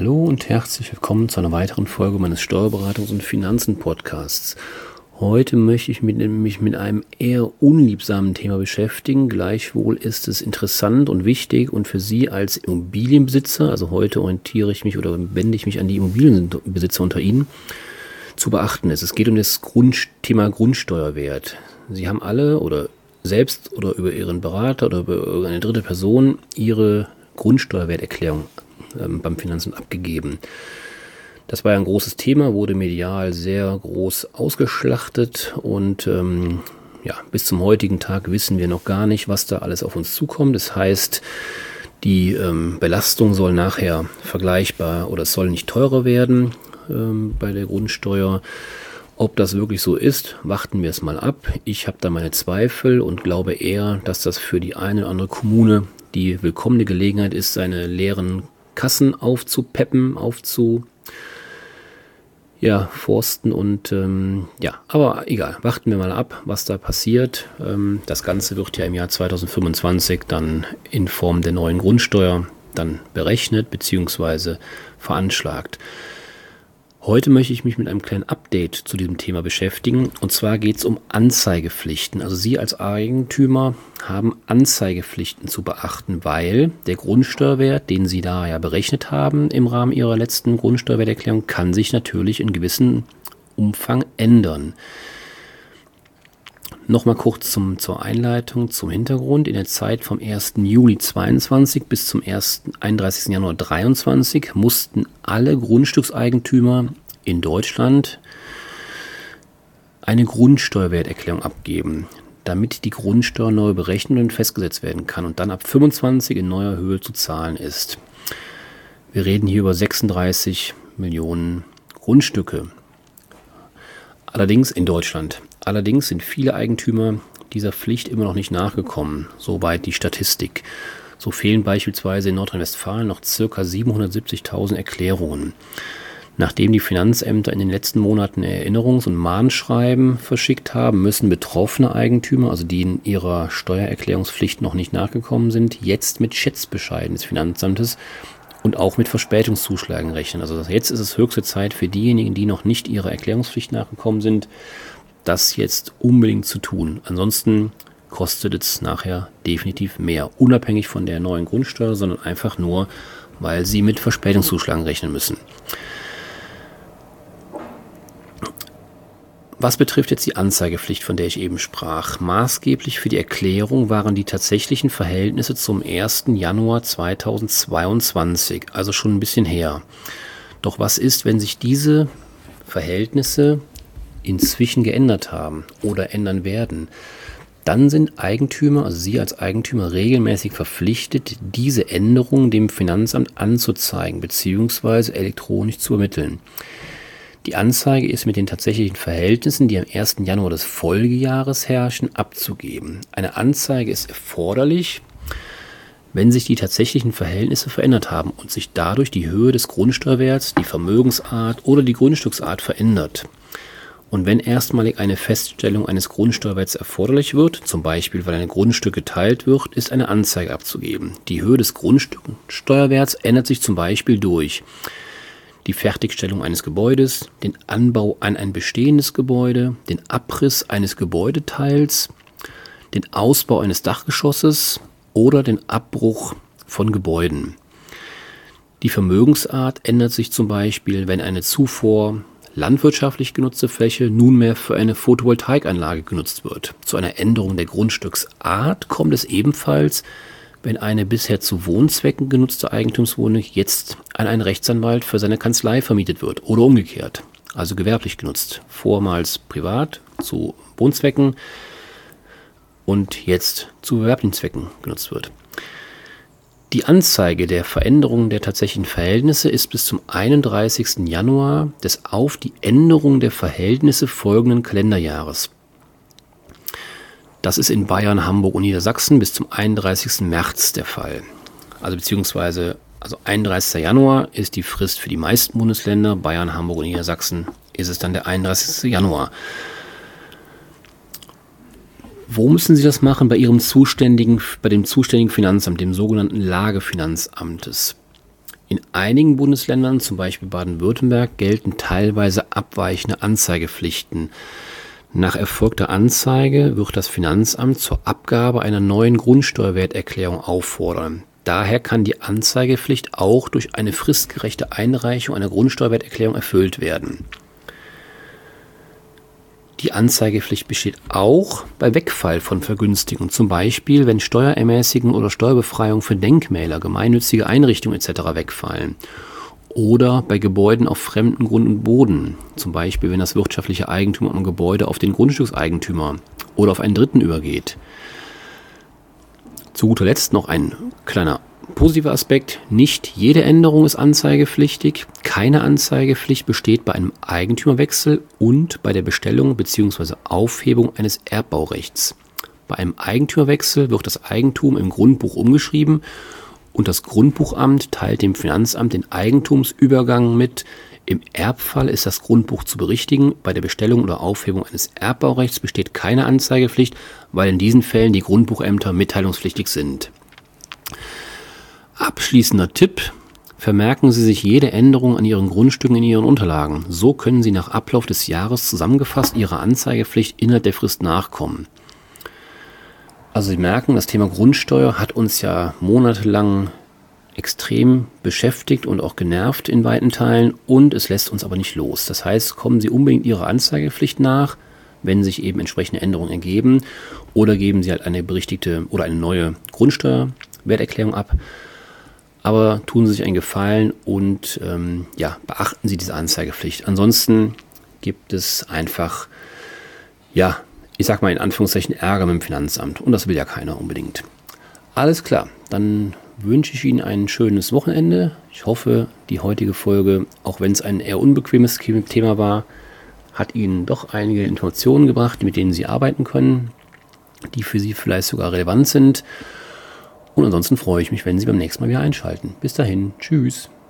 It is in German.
Hallo und herzlich willkommen zu einer weiteren Folge meines Steuerberatungs- und Finanzen-Podcasts. Heute möchte ich mich mit einem eher unliebsamen Thema beschäftigen. Gleichwohl ist es interessant und wichtig und für Sie als Immobilienbesitzer, also heute orientiere ich mich oder wende ich mich an die Immobilienbesitzer unter Ihnen, zu beachten ist. Es geht um das Thema Grundsteuerwert. Sie haben alle oder selbst oder über Ihren Berater oder über eine dritte Person Ihre Grundsteuerwerterklärung beim Finanzamt abgegeben. Das war ja ein großes Thema, wurde medial sehr groß ausgeschlachtet und bis zum heutigen Tag wissen wir noch gar nicht, was da alles auf uns zukommt. Das heißt, die Belastung soll nachher vergleichbar oder es soll nicht teurer werden bei der Grundsteuer. Ob das wirklich so ist, warten wir es mal ab. Ich habe da meine Zweifel und glaube eher, dass das für die eine oder andere Kommune die willkommene Gelegenheit ist, seine leeren Kassen aufzupeppen, forsten und aber egal, warten wir mal ab, was da passiert. Das Ganze wird ja im Jahr 2025 dann in Form der neuen Grundsteuer dann berechnet bzw. veranschlagt. Heute möchte ich mich mit einem kleinen Update zu diesem Thema beschäftigen. Und zwar geht es um Anzeigepflichten. Also Sie als Eigentümer haben Anzeigepflichten zu beachten, weil der Grundsteuerwert, den Sie da ja berechnet haben im Rahmen Ihrer letzten Grundsteuerwerterklärung, kann sich natürlich in gewissem Umfang ändern. Nochmal kurz zur Einleitung, zum Hintergrund. In der Zeit vom 1. Juli 2022 bis zum 31. Januar 2023 mussten alle Grundstückseigentümer in Deutschland eine Grundsteuerwerterklärung abgeben, damit die Grundsteuer neu berechnet und festgesetzt werden kann und dann ab 25 in neuer Höhe zu zahlen ist. Wir reden hier über 36 Millionen Grundstücke. Allerdings in Deutschland. Allerdings sind viele Eigentümer dieser Pflicht immer noch nicht nachgekommen, soweit die Statistik. So fehlen beispielsweise in Nordrhein-Westfalen noch ca. 770.000 Erklärungen. Nachdem die Finanzämter in den letzten Monaten Erinnerungs- und Mahnschreiben verschickt haben, müssen betroffene Eigentümer, also die in ihrer Steuererklärungspflicht noch nicht nachgekommen sind, jetzt mit Schätzbescheiden des Finanzamtes und auch mit Verspätungszuschlägen rechnen. Also jetzt ist es höchste Zeit für diejenigen, die noch nicht ihrer Erklärungspflicht nachgekommen sind, das jetzt unbedingt zu tun. Ansonsten kostet es nachher definitiv mehr, unabhängig von der neuen Grundsteuer, sondern einfach nur, weil sie mit Verspätungszuschlägen rechnen müssen. Was betrifft jetzt die Anzeigepflicht, von der ich eben sprach, maßgeblich für die Erklärung waren die tatsächlichen Verhältnisse zum 1. Januar 2022, also schon ein bisschen her. Doch was ist, wenn sich diese Verhältnisse inzwischen geändert haben oder ändern werden? Dann sind Eigentümer, also Sie als Eigentümer, regelmäßig verpflichtet, diese Änderungen dem Finanzamt anzuzeigen bzw. elektronisch zu ermitteln. Die Anzeige ist mit den tatsächlichen Verhältnissen, die am 1. Januar des Folgejahres herrschen, abzugeben. Eine Anzeige ist erforderlich, wenn sich die tatsächlichen Verhältnisse verändert haben und sich dadurch die Höhe des Grundsteuerwerts, die Vermögensart oder die Grundstücksart verändert. Und wenn erstmalig eine Feststellung eines Grundsteuerwerts erforderlich wird, zum Beispiel weil ein Grundstück geteilt wird, ist eine Anzeige abzugeben. Die Höhe des Grundsteuerwerts ändert sich zum Beispiel durch die Fertigstellung eines Gebäudes, den Anbau an ein bestehendes Gebäude, den Abriss eines Gebäudeteils, den Ausbau eines Dachgeschosses oder den Abbruch von Gebäuden. Die Vermögensart ändert sich zum Beispiel, wenn eine zuvor landwirtschaftlich genutzte Fläche nunmehr für eine Photovoltaikanlage genutzt wird. Zu einer Änderung der Grundstücksart kommt es ebenfalls, wenn eine bisher zu Wohnzwecken genutzte Eigentumswohnung jetzt an einen Rechtsanwalt für seine Kanzlei vermietet wird oder umgekehrt, also gewerblich genutzt. Vormals privat zu Wohnzwecken und jetzt zu gewerblichen Zwecken genutzt wird. Die Anzeige der Veränderung der tatsächlichen Verhältnisse ist bis zum 31. Januar des auf die Änderung der Verhältnisse folgenden Kalenderjahres. Das ist in Bayern, Hamburg und Niedersachsen bis zum 31. März der Fall. Also 31. Januar ist die Frist für die meisten Bundesländer. Bayern, Hamburg und Niedersachsen ist es dann der 31. Januar. Wo müssen Sie das machen? Bei dem zuständigen Finanzamt, dem sogenannten Lagefinanzamtes. In einigen Bundesländern, zum Beispiel Baden-Württemberg, gelten teilweise abweichende Anzeigepflichten. Nach erfolgter Anzeige wird das Finanzamt zur Abgabe einer neuen Grundsteuerwerterklärung auffordern. Daher kann die Anzeigepflicht auch durch eine fristgerechte Einreichung einer Grundsteuerwerterklärung erfüllt werden. Die Anzeigepflicht besteht auch bei Wegfall von Vergünstigungen, zum Beispiel wenn Steuerermäßigungen oder Steuerbefreiung für Denkmäler, gemeinnützige Einrichtungen etc. wegfallen. Oder bei Gebäuden auf fremdem Grund und Boden, zum Beispiel wenn das wirtschaftliche Eigentum am Gebäude auf den Grundstückseigentümer oder auf einen Dritten übergeht. Zu guter Letzt noch ein kleiner positiver Aspekt. Nicht jede Änderung ist anzeigepflichtig. Keine Anzeigepflicht besteht bei einem Eigentümerwechsel und bei der Bestellung bzw. Aufhebung eines Erbbaurechts. Bei einem Eigentümerwechsel wird das Eigentum im Grundbuch umgeschrieben und das Grundbuchamt teilt dem Finanzamt den Eigentumsübergang mit. Im Erbfall ist das Grundbuch zu berichtigen. Bei der Bestellung oder Aufhebung eines Erbbaurechts besteht keine Anzeigepflicht, weil in diesen Fällen die Grundbuchämter mitteilungspflichtig sind. Abschließender Tipp: Vermerken Sie sich jede Änderung an Ihren Grundstücken in Ihren Unterlagen. So können Sie nach Ablauf des Jahres zusammengefasst Ihrer Anzeigepflicht innerhalb der Frist nachkommen. Also Sie merken, das Thema Grundsteuer hat uns ja monatelang extrem beschäftigt und auch genervt in weiten Teilen und es lässt uns aber nicht los. Das heißt, kommen Sie unbedingt Ihrer Anzeigepflicht nach, wenn sich eben entsprechende Änderungen ergeben, oder geben Sie halt eine berichtigte oder eine neue Grundsteuerwerterklärung ab. Aber tun Sie sich einen Gefallen und beachten Sie diese Anzeigepflicht. Ansonsten gibt es einfach, ich sag mal in Anführungszeichen, Ärger mit dem Finanzamt. Und das will ja keiner unbedingt. Alles klar, dann wünsche ich Ihnen ein schönes Wochenende. Ich hoffe, die heutige Folge, auch wenn es ein eher unbequemes Thema war, hat Ihnen doch einige Informationen gebracht, mit denen Sie arbeiten können, die für Sie vielleicht sogar relevant sind. Und ansonsten freue ich mich, wenn Sie beim nächsten Mal wieder einschalten. Bis dahin, tschüss.